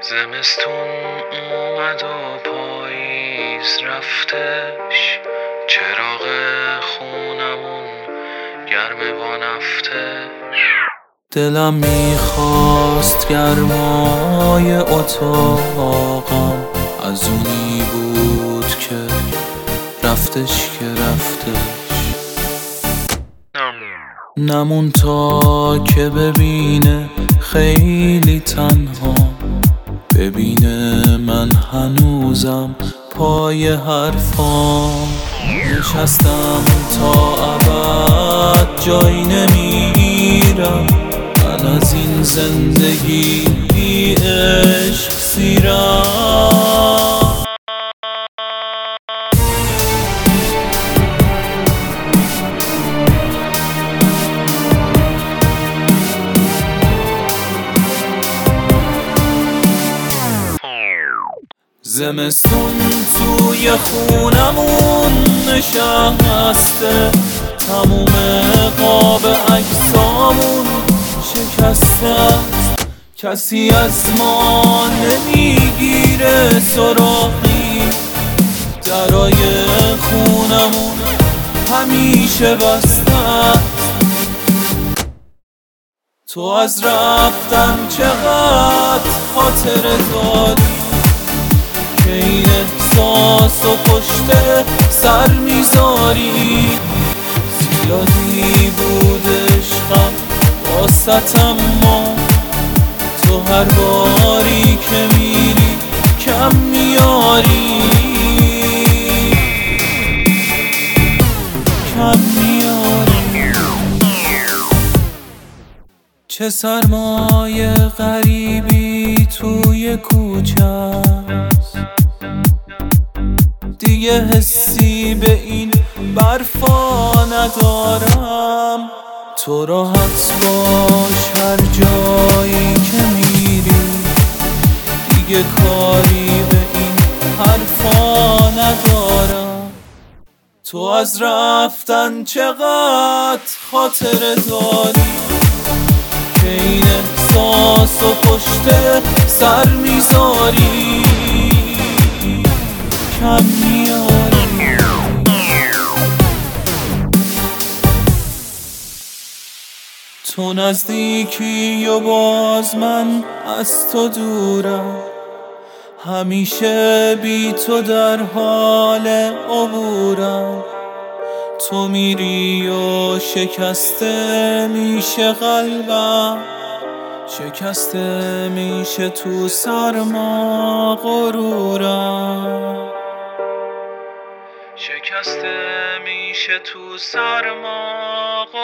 زمستون اومد و پاییز رفتش، چراغ خونمون گرمه با نفتش. دلم میخواست گرمای اتاقم از اونی بود که رفتش نمون تا که ببینه خیلی تنها، ببینه من هنوزم پای حرفام. نشستم تا ابد جایی نمیرم، من از این زندگی بی عشق سیرم. زمستون توی خونمون نشسته، تموم قاب عکسامون شکسته. کسی از ما نمیگیره سراغی، درای خونمون همیشه بسته. تو از رفتن چقدر خاطره داری که این احساس و پشت سر میذاری. زیادی بود عشقم واسط، اما تو هر باری که میری کم میاری. چه سرمایه غریبی توی کوچه، دیگه حسی به این برفا ندارم. تو راحت باش هر جایی که میری، دیگه کاری به این حرفا ندارم. تو از رفتن چقدر خاطره داری که این احساس و پشت سر میذاری. کم میاری. تو نزدیکی و باز من از تو دورم، همیشه بی تو در حال عبورم. تو میری و شکسته میشه قلبم، شکسته میشه تو سرما غرورم، شکسته میشه تو سرما غرورم.